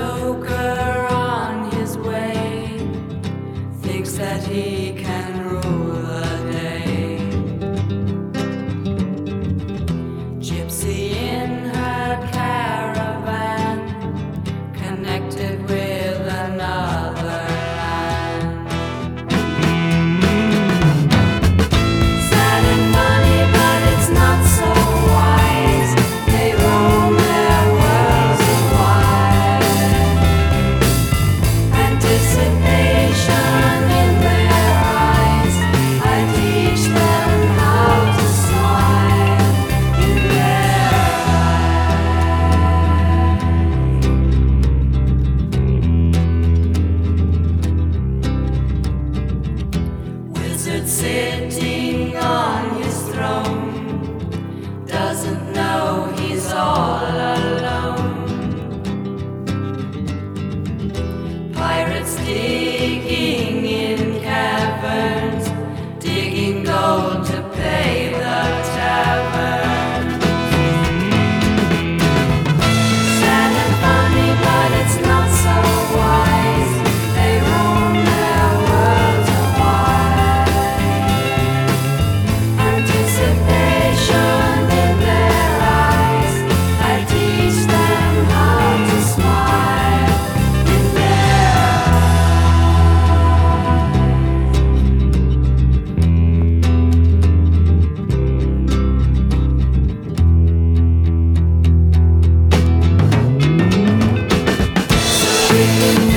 joker on his way thinks that he can rule the day. Gypsy in her caravan connected with another land. Sad and funny, but it's not so wise. They roam their worlds wide. Anticipation in their eyes. I teach them how to smile in their eyes. Wizard sitting on his throne doesn't know he's all alone. Pirates digging in caverns, digging gold to pay the tavern. Sad and funny, but it's not so wise. They roam their worlds wide. Anticipation in their eyes. I teach them how to smile in their eyes.